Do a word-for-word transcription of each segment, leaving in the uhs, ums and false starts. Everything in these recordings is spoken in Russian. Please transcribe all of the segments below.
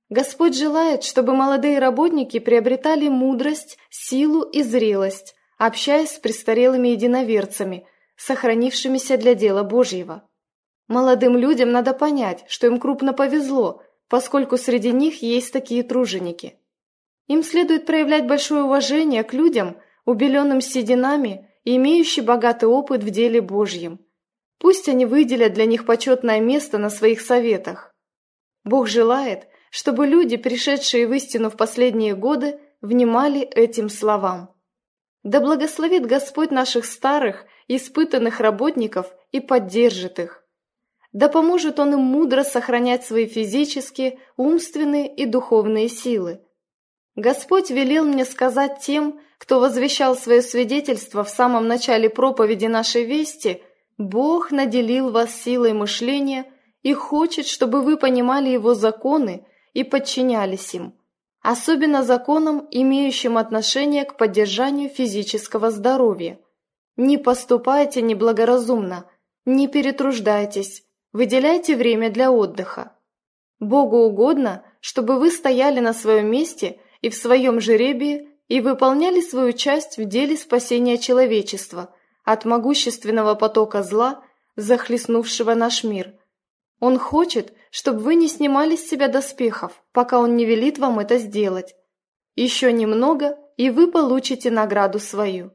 Господь желает, чтобы молодые работники приобретали мудрость, силу и зрелость, общаясь с престарелыми единоверцами, сохранившимися для дела Божьего. Молодым людям надо понять, что им крупно повезло, поскольку среди них есть такие труженики. Им следует проявлять большое уважение к людям, убеленным сединами и имеющим богатый опыт в деле Божьем. Пусть они выделят для них почетное место на своих советах. Бог желает, чтобы люди, пришедшие в истину в последние годы, внимали этим словам. Да благословит Господь наших старых, испытанных работников и поддержит их. Да поможет Он им мудро сохранять свои физические, умственные и духовные силы. Господь велел мне сказать тем, кто возвещал свое свидетельство в самом начале проповеди нашей вести: Бог наделил вас силой мышления и хочет, чтобы вы понимали Его законы и подчинялись им, особенно законам, имеющим отношение к поддержанию физического здоровья. Не поступайте неблагоразумно, не перетруждайтесь, выделяйте время для отдыха. Богу угодно, чтобы вы стояли на своем месте и в своем жребии и выполняли свою часть в деле спасения человечества от могущественного потока зла, захлестнувшего наш мир. Он хочет, чтобы вы не снимали с себя доспехов, пока Он не велит вам это сделать. Еще немного, и вы получите награду свою.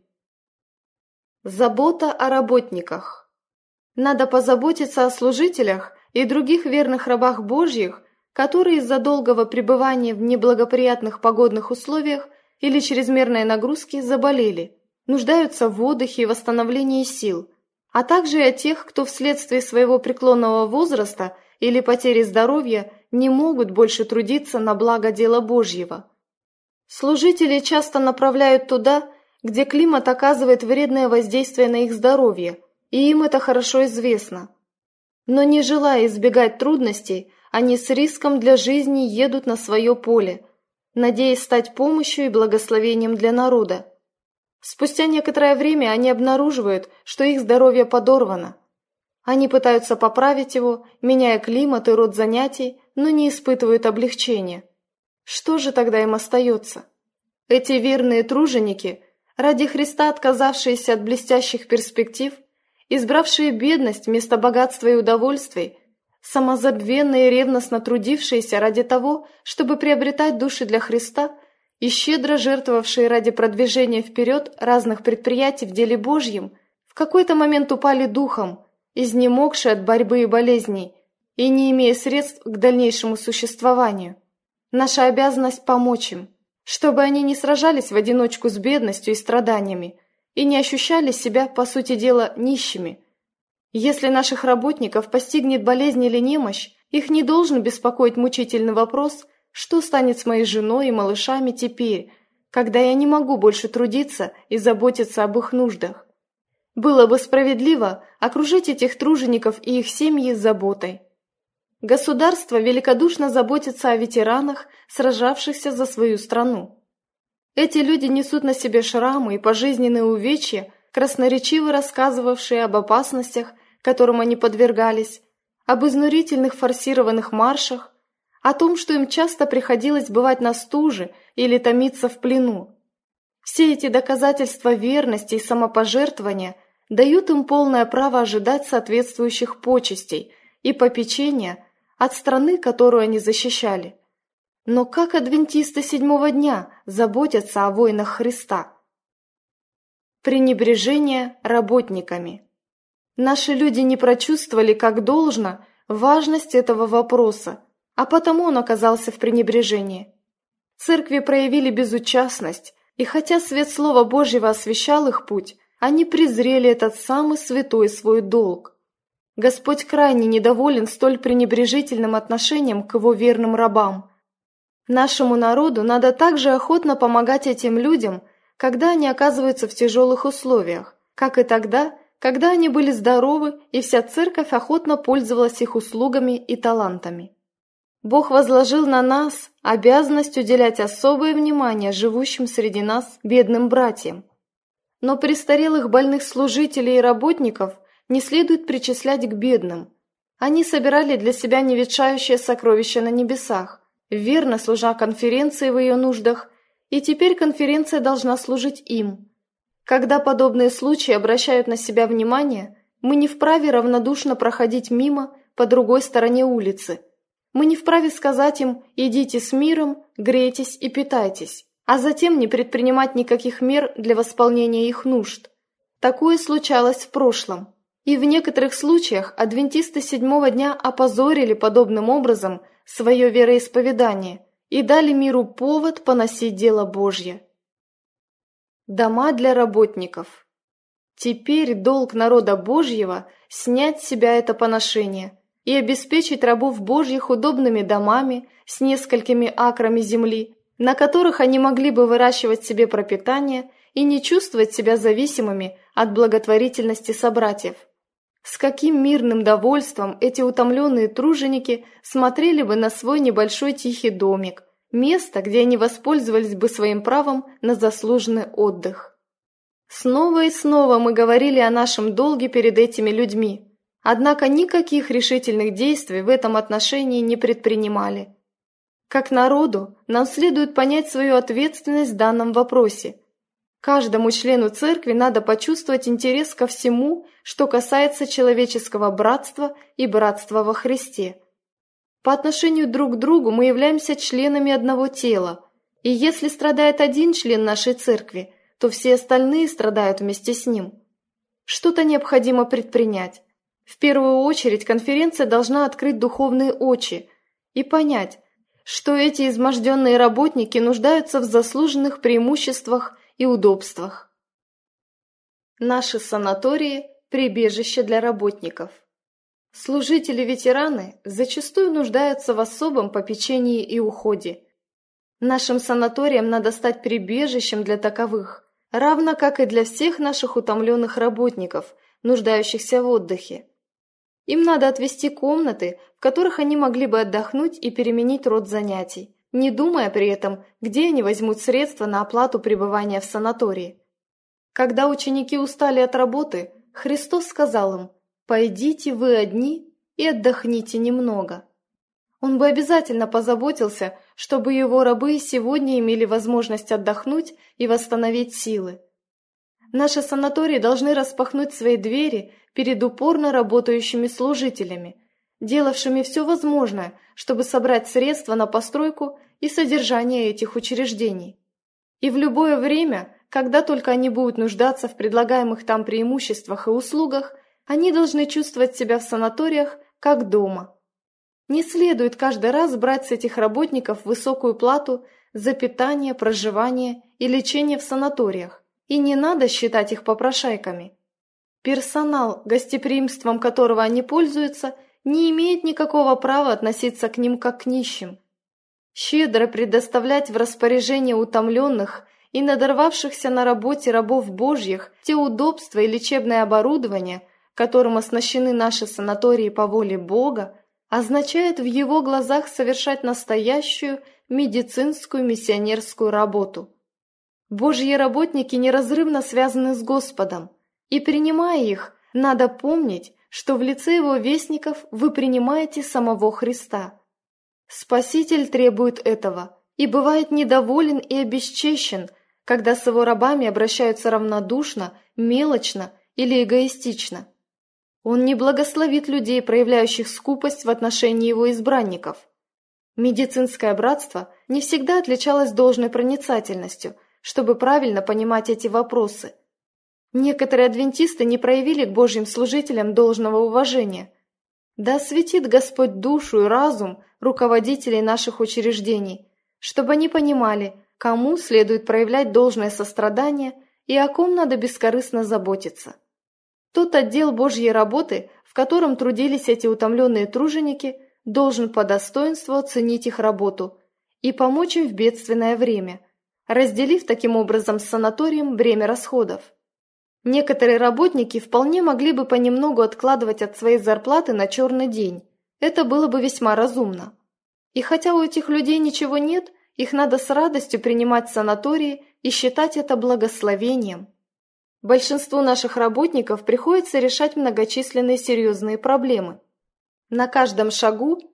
Забота о работниках. Надо позаботиться о служителях и других верных рабах Божьих, которые из-за долгого пребывания в неблагоприятных погодных условиях или чрезмерной нагрузки заболели, нуждаются в отдыхе и восстановлении сил, а также и о тех, кто вследствие своего преклонного возраста или потери здоровья не могут больше трудиться на благо дела Божьего. Служители часто направляют туда, где климат оказывает вредное воздействие на их здоровье, и им это хорошо известно. Но не желая избегать трудностей, они с риском для жизни едут на свое поле, надеясь стать помощью и благословением для народа. Спустя некоторое время они обнаруживают, что их здоровье подорвано. Они пытаются поправить его, меняя климат и род занятий, но не испытывают облегчения. Что же тогда им остается? Эти верные труженики, ради Христа отказавшиеся от блестящих перспектив, избравшие бедность вместо богатства и удовольствий, самозабвенно и ревностно трудившиеся ради того, чтобы приобретать души для Христа, и щедро жертвовавшие ради продвижения вперед разных предприятий в деле Божьем, в какой-то момент упали духом, изнемогшие от борьбы и болезней, и не имея средств к дальнейшему существованию. Наша обязанность помочь им, чтобы они не сражались в одиночку с бедностью и страданиями, и не ощущали себя, по сути дела, нищими. Если наших работников постигнет болезнь или немощь, их не должен беспокоить мучительный вопрос, что станет с моей женой и малышами теперь, когда я не могу больше трудиться и заботиться об их нуждах. Было бы справедливо окружить этих тружеников и их семьи заботой. Государство великодушно заботится о ветеранах, сражавшихся за свою страну. Эти люди несут на себе шрамы и пожизненные увечья, красноречиво рассказывавшие об опасностях, которым они подвергались, об изнурительных форсированных маршах, о том, что им часто приходилось бывать на стуже или томиться в плену. Все эти доказательства верности и самопожертвования дают им полное право ожидать соответствующих почестей и попечения от страны, которую они защищали. Но как адвентисты седьмого дня заботятся о воинах Христа? Пренебрежение работниками. Наши люди не прочувствовали как должно важность этого вопроса, а потому он оказался в пренебрежении. Церкви проявили безучастность, и хотя свет Слова Божьего освещал их путь, они презрели этот самый святой свой долг. Господь крайне недоволен столь пренебрежительным отношением к Его верным рабам. Нашему народу надо также охотно помогать этим людям, когда они оказываются в тяжелых условиях, как и тогда, когда они были здоровы, и вся церковь охотно пользовалась их услугами и талантами. Бог возложил на нас обязанность уделять особое внимание живущим среди нас бедным братьям. Но престарелых больных служителей и работников не следует причислять к бедным. Они собирали для себя неветшающее сокровище на небесах, верно служа конференции в ее нуждах, и теперь конференция должна служить им. Когда подобные случаи обращают на себя внимание, мы не вправе равнодушно проходить мимо по другой стороне улицы. Мы не вправе сказать им «идите с миром, грейтесь и питайтесь», а затем не предпринимать никаких мер для восполнения их нужд. Такое случалось в прошлом. И в некоторых случаях адвентисты седьмого дня опозорили подобным образом свое вероисповедание и дали миру повод поносить дело Божье. Дома для работников. Теперь долг народа Божьего – снять с себя это поношение и обеспечить рабов Божьих удобными домами с несколькими акрами земли, на которых они могли бы выращивать себе пропитание и не чувствовать себя зависимыми от благотворительности собратьев. С каким мирным довольством эти утомленные труженики смотрели бы на свой небольшой тихий домик, место, где они воспользовались бы своим правом на заслуженный отдых. Снова и снова мы говорили о нашем долге перед этими людьми, однако никаких решительных действий в этом отношении не предпринимали. Как народу нам следует понять свою ответственность в данном вопросе. Каждому члену церкви надо почувствовать интерес ко всему, что касается человеческого братства и братства во Христе. По отношению друг к другу мы являемся членами одного тела, и если страдает один член нашей церкви, то все остальные страдают вместе с ним. Что-то необходимо предпринять. В первую очередь конференция должна открыть духовные очи и понять, что эти изможденные работники нуждаются в заслуженных преимуществах и удобствах. Наши санатории – прибежище для работников. Служители-ветераны зачастую нуждаются в особом попечении и уходе. Нашим санаториям надо стать прибежищем для таковых, равно как и для всех наших утомленных работников, нуждающихся в отдыхе. Им надо отвести комнаты, в которых они могли бы отдохнуть и переменить род занятий, не думая при этом, где они возьмут средства на оплату пребывания в санатории. Когда ученики устали от работы, Христос сказал им: «Пойдите вы одни и отдохните немного». Он бы обязательно позаботился, чтобы его рабы сегодня имели возможность отдохнуть и восстановить силы. Наши санатории должны распахнуть свои двери перед упорно работающими служителями, делавшими все возможное, чтобы собрать средства на постройку и содержание этих учреждений. И в любое время, когда только они будут нуждаться в предлагаемых там преимуществах и услугах, они должны чувствовать себя в санаториях как дома. Не следует каждый раз брать с этих работников высокую плату за питание, проживание и лечение в санаториях, и не надо считать их попрошайками. Персонал, гостеприимством которого они пользуются, не имеет никакого права относиться к ним как к нищим. Щедро предоставлять в распоряжение утомленных и надорвавшихся на работе рабов Божьих те удобства и лечебное оборудование, которым оснащены наши санатории по воле Бога, означает в его глазах совершать настоящую медицинскую миссионерскую работу. Божьи работники неразрывно связаны с Господом, и, принимая их, надо помнить, что в лице его вестников вы принимаете самого Христа. Спаситель требует этого и бывает недоволен и обесчещен, когда с его рабами обращаются равнодушно, мелочно или эгоистично. Он не благословит людей, проявляющих скупость в отношении его избранников. Медицинское братство не всегда отличалось должной проницательностью, чтобы правильно понимать эти вопросы. Некоторые адвентисты не проявили к Божьим служителям должного уважения. Да осветит Господь душу и разум руководителей наших учреждений, чтобы они понимали, кому следует проявлять должное сострадание и о ком надо бескорыстно заботиться. Тот отдел Божьей работы, в котором трудились эти утомленные труженики, должен по достоинству оценить их работу и помочь им в бедственное время, разделив таким образом с санаторием бремя расходов. Некоторые работники вполне могли бы понемногу откладывать от своей зарплаты на черный день. Это было бы весьма разумно. И хотя у этих людей ничего нет, их надо с радостью принимать в санатории и считать это благословением. Большинству наших работников приходится решать многочисленные серьезные проблемы. На каждом шагу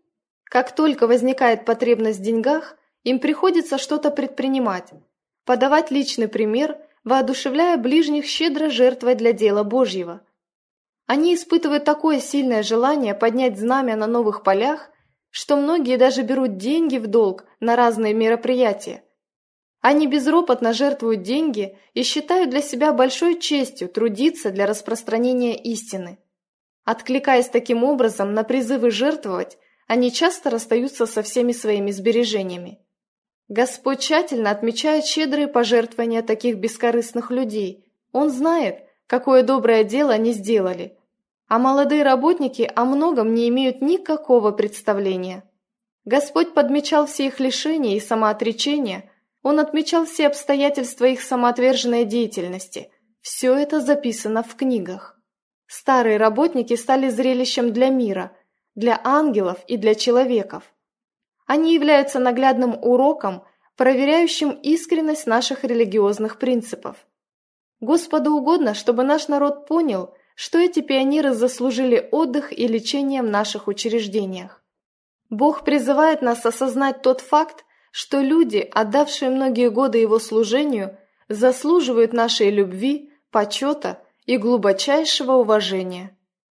Как только возникает потребность в деньгах, им приходится что-то предпринимать, подавать личный пример, воодушевляя ближних щедро жертвой для дела Божьего. Они испытывают такое сильное желание поднять знамя на новых полях, что многие даже берут деньги в долг на разные мероприятия. Они безропотно жертвуют деньги и считают для себя большой честью трудиться для распространения истины. Откликаясь таким образом на призывы жертвовать, они часто расстаются со всеми своими сбережениями. Господь тщательно отмечает щедрые пожертвования таких бескорыстных людей. Он знает, какое доброе дело они сделали. А молодые работники о многом не имеют никакого представления. Господь подмечал все их лишения и самоотречения, Он отмечал все обстоятельства их самоотверженной деятельности. Все это записано в книгах. Старые работники стали зрелищем для мира, для ангелов и для человеков. Они являются наглядным уроком, проверяющим искренность наших религиозных принципов. Господу угодно, чтобы наш народ понял, что эти пионеры заслужили отдых и лечение в наших учреждениях. Бог призывает нас осознать тот факт, что люди, отдавшие многие годы Его служению, заслуживают нашей любви, почета и глубочайшего уважения.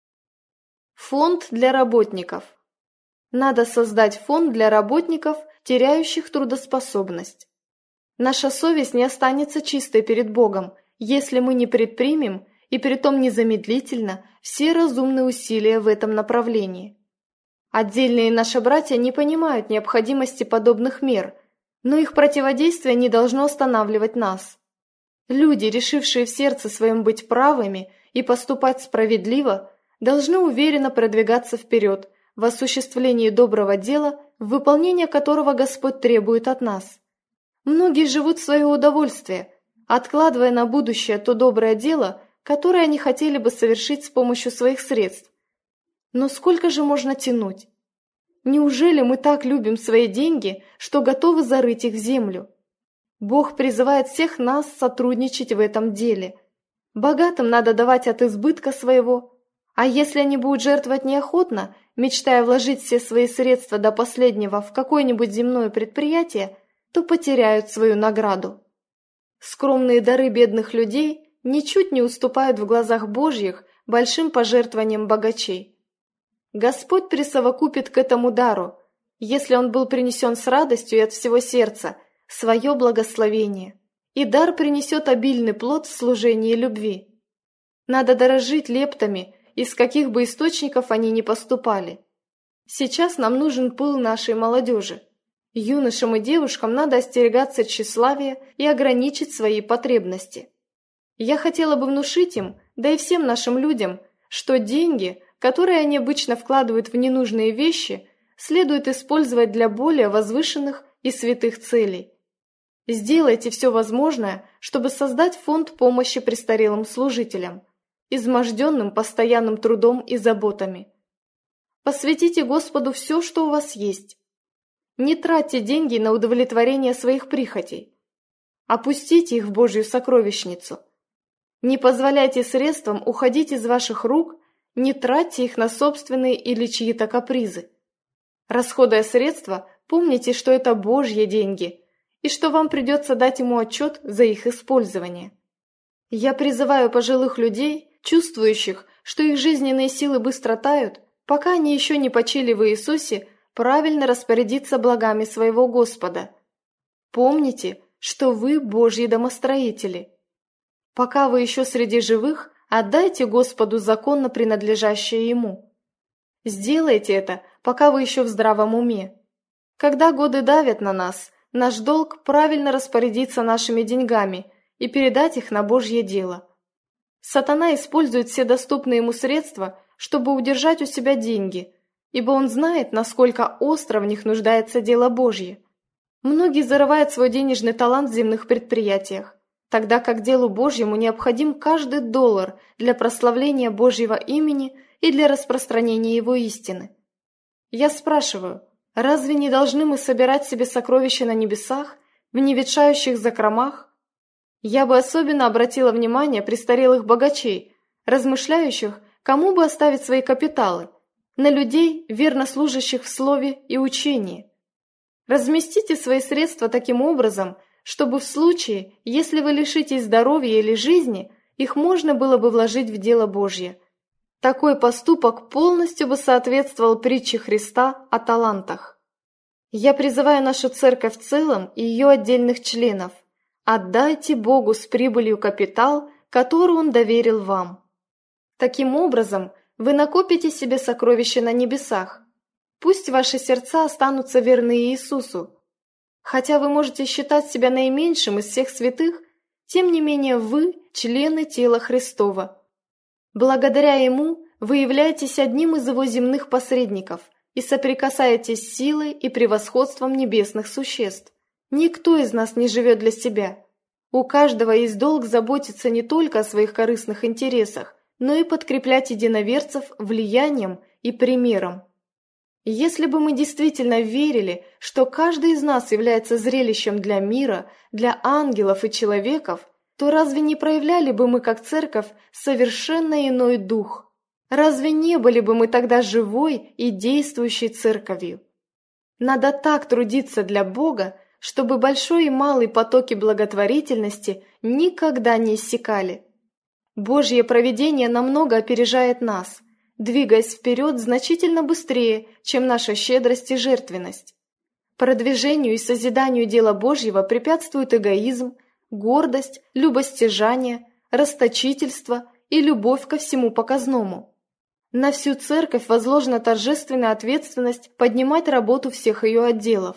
Фонд для работников. Надо создать фонд для работников, теряющих трудоспособность. Наша совесть не останется чистой перед Богом, если мы не предпримем, и притом незамедлительно, все разумные усилия в этом направлении. Отдельные наши братья не понимают необходимости подобных мер, но их противодействие не должно останавливать нас. Люди, решившие в сердце своем быть правыми и поступать справедливо, должны уверенно продвигаться вперед в осуществлении доброго дела, в выполнение которого Господь требует от нас. Многие живут в свое удовольствие, откладывая на будущее то доброе дело, которое они хотели бы совершить с помощью своих средств. Но сколько же можно тянуть? Неужели мы так любим свои деньги, что готовы зарыть их в землю? Бог призывает всех нас сотрудничать в этом деле. Богатым надо давать от избытка своего, а если они будут жертвовать неохотно, мечтая вложить все свои средства до последнего в какое-нибудь земное предприятие, то потеряют свою награду. Скромные дары бедных людей ничуть не уступают в глазах Божьих большим пожертвованиям богачей. Господь присовокупит к этому дару, если он был принесен с радостью и от всего сердца, свое благословение, и дар принесет обильный плод в служении любви. Надо дорожить лептами, из каких бы источников они ни поступали. Сейчас нам нужен пыл нашей молодежи. Юношам и девушкам надо остерегаться тщеславия и ограничить свои потребности. Я хотела бы внушить им, да и всем нашим людям, что деньги, которые они обычно вкладывают в ненужные вещи, следует использовать для более возвышенных и святых целей. Сделайте все возможное, чтобы создать фонд помощи престарелым служителям, изможденным постоянным трудом и заботами. Посвятите Господу все, что у вас есть. Не тратьте деньги на удовлетворение своих прихотей. Опустите их в Божью сокровищницу. Не позволяйте средствам уходить из ваших рук, не тратьте их на собственные или чьи-то капризы. Расходуя средства, помните, что это Божьи деньги, и что вам придется дать ему отчет за их использование. Я призываю пожилых людей, чувствующих, что их жизненные силы быстро тают, пока они еще не почили в Иисусе, правильно распорядиться благами своего Господа. Помните, что вы Божьи домостроители. Пока вы еще среди живых, отдайте Господу законно принадлежащее Ему. Сделайте это, пока вы еще в здравом уме. Когда годы давят на нас, наш долг правильно распорядиться нашими деньгами и передать их на Божье дело. Сатана использует все доступные ему средства, чтобы удержать у себя деньги, ибо он знает, насколько остро в них нуждается дело Божье. Многие зарывают свой денежный талант в земных предприятиях, тогда как делу Божьему необходим каждый доллар для прославления Божьего имени и для распространения Его истины. Я спрашиваю, разве не должны мы собирать себе сокровища на небесах, в неветшающих закромах? Я бы особенно обратила внимание престарелых богачей, размышляющих, кому бы оставить свои капиталы, на людей, верно служащих в слове и учении. Разместите свои средства таким образом, чтобы в случае, если вы лишитесь здоровья или жизни, их можно было бы вложить в дело Божье. Такой поступок полностью бы соответствовал притче Христа о талантах. Я призываю нашу церковь в целом и ее отдельных членов: отдайте Богу с прибылью капитал, который Он доверил вам. Таким образом, вы накопите себе сокровища на небесах. Пусть ваши сердца останутся верны Иисусу. Хотя вы можете считать себя наименьшим из всех святых, тем не менее вы – члены тела Христова. Благодаря Ему вы являетесь одним из Его земных посредников и соприкасаетесь с силой и превосходством небесных существ. Никто из нас не живет для себя. У каждого есть долг заботиться не только о своих корыстных интересах, но и подкреплять единоверцев влиянием и примером. Если бы мы действительно верили, что каждый из нас является зрелищем для мира, для ангелов и человеков, то разве не проявляли бы мы как церковь совершенно иной дух? Разве не были бы мы тогда живой и действующей церковью? Надо так трудиться для Бога, чтобы большой и малый потоки благотворительности никогда не иссякали. Божье провидение намного опережает нас, двигаясь вперед значительно быстрее, чем наша щедрость и жертвенность. Продвижению и созиданию дела Божьего препятствует эгоизм, гордость, любостяжание, расточительство и любовь ко всему показному. На всю церковь возложена торжественная ответственность поднимать работу всех ее отделов.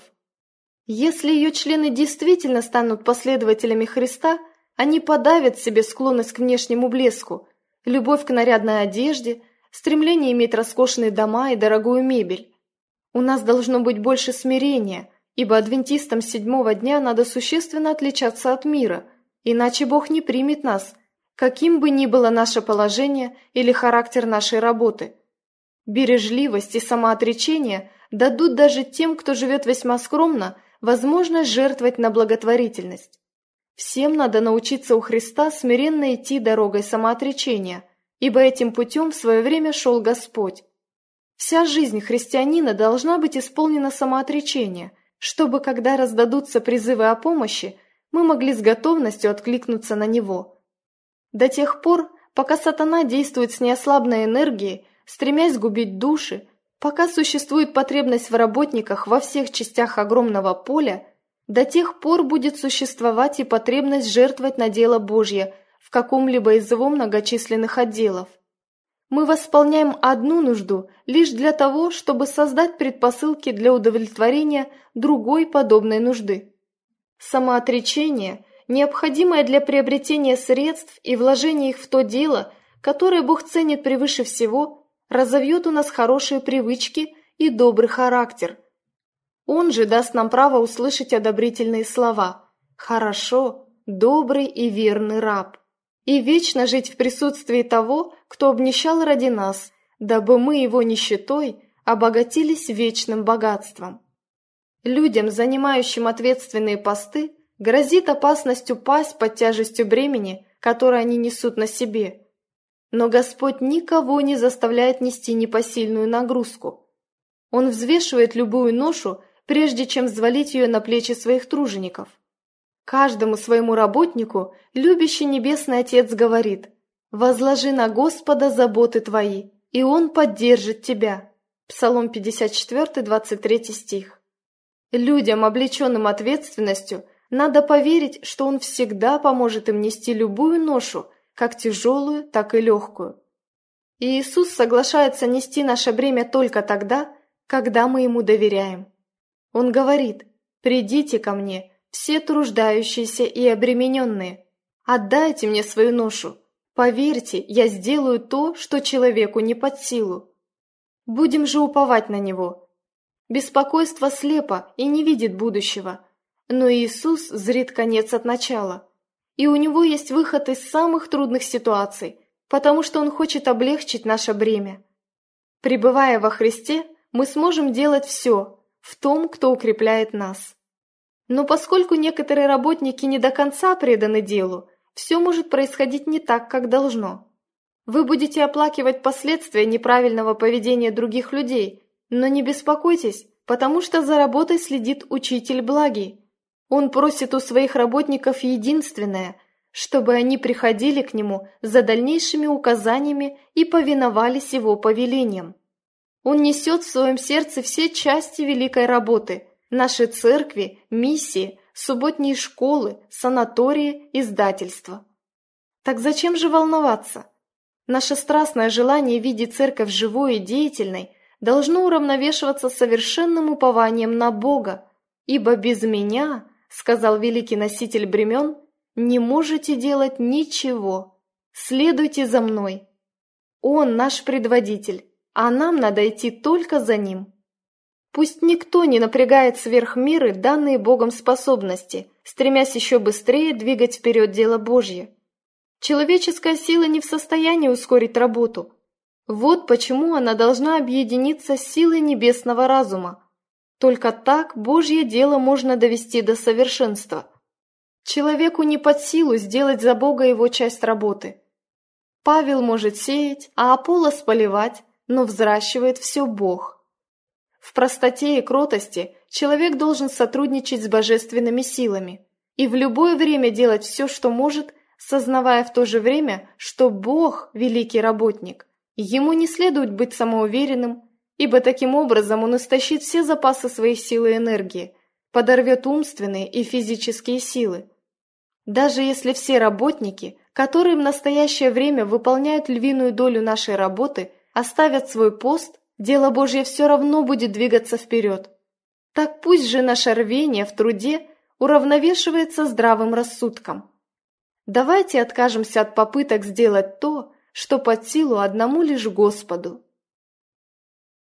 Если ее члены действительно станут последователями Христа, они подавят в себе склонность к внешнему блеску, любовь к нарядной одежде, стремление иметь роскошные дома и дорогую мебель. У нас должно быть больше смирения, ибо адвентистам седьмого дня надо существенно отличаться от мира, иначе Бог не примет нас, каким бы ни было наше положение или характер нашей работы. Бережливость и самоотречение дадут даже тем, кто живет весьма скромно, возможность жертвовать на благотворительность. Всем надо научиться у Христа смиренно идти дорогой самоотречения, ибо этим путем в свое время шел Господь. Вся жизнь христианина должна быть исполнена самоотречения, чтобы, когда раздадутся призывы о помощи, мы могли с готовностью откликнуться на него. До тех пор, пока сатана действует с неослабной энергией, стремясь губить души, пока существует потребность в работниках во всех частях огромного поля, до тех пор будет существовать и потребность жертвовать на дело Божье в каком-либо из его многочисленных отделов. Мы восполняем одну нужду лишь для того, чтобы создать предпосылки для удовлетворения другой подобной нужды. Самоотречение, необходимое для приобретения средств и вложения их в то дело, которое Бог ценит превыше всего, разовьет у нас хорошие привычки и добрый характер. Он же даст нам право услышать одобрительные слова «хорошо, добрый и верный раб» и вечно жить в присутствии того, кто обнищал ради нас, дабы мы его нищетой обогатились вечным богатством. Людям, занимающим ответственные посты, грозит опасность упасть под тяжестью бремени, которое они несут на себе. Но Господь никого не заставляет нести непосильную нагрузку. Он взвешивает любую ношу, прежде чем взвалить ее на плечи своих тружеников. Каждому своему работнику любящий Небесный Отец говорит: «Возложи на Господа заботы твои, и Он поддержит тебя». Псалом пятьдесят четыре, двадцать три стих. Людям, облеченным ответственностью, надо поверить, что Он всегда поможет им нести любую ношу, как тяжелую, так и легкую. И Иисус соглашается нести наше бремя только тогда, когда мы Ему доверяем. Он говорит: «Придите ко мне, все труждающиеся и обремененные, отдайте мне свою ношу. Поверьте, я сделаю то, что человеку не под силу». Будем же уповать на Него. Беспокойство слепо и не видит будущего, но Иисус зрит конец от начала, и у Него есть выход из самых трудных ситуаций, потому что Он хочет облегчить наше бремя. Пребывая во Христе, мы сможем делать все в том, кто укрепляет нас. Но поскольку некоторые работники не до конца преданы делу, все может происходить не так, как должно. Вы будете оплакивать последствия неправильного поведения других людей, но не беспокойтесь, потому что за работой следит Учитель благий. Он просит у своих работников единственное, чтобы они приходили к Нему за дальнейшими указаниями и повиновались Его повелениям. Он несет в своем сердце все части великой работы – наши церкви, миссии, субботние школы, санатории, издательства. Так зачем же волноваться? Наше страстное желание видеть церковь живой и деятельной должно уравновешиваться совершенным упованием на Бога, ибо без меня, сказал великий носитель бремен, не можете делать ничего. Следуйте за мной. Он наш предводитель, а нам надо идти только за ним. Пусть никто не напрягает сверх меры данные Богом способности, стремясь еще быстрее двигать вперед дело Божье. Человеческая сила не в состоянии ускорить работу. Вот почему она должна объединиться с силой небесного разума. Только так Божье дело можно довести до совершенства. Человеку не под силу сделать за Бога его часть работы. Павел может сеять, а Аполлос поливать, но взращивает все Бог. В простоте и кротости человек должен сотрудничать с божественными силами и в любое время делать все, что может, сознавая в то же время, что Бог – великий работник. Ему не следует быть самоуверенным, ибо таким образом он истощит все запасы своих сил и энергии, подорвет умственные и физические силы. Даже если все работники, которые в настоящее время выполняют львиную долю нашей работы, оставят свой пост, дело Божье все равно будет двигаться вперед. Так пусть же наше рвение в труде уравновешивается здравым рассудком. Давайте откажемся от попыток сделать то, что под силу одному лишь Господу.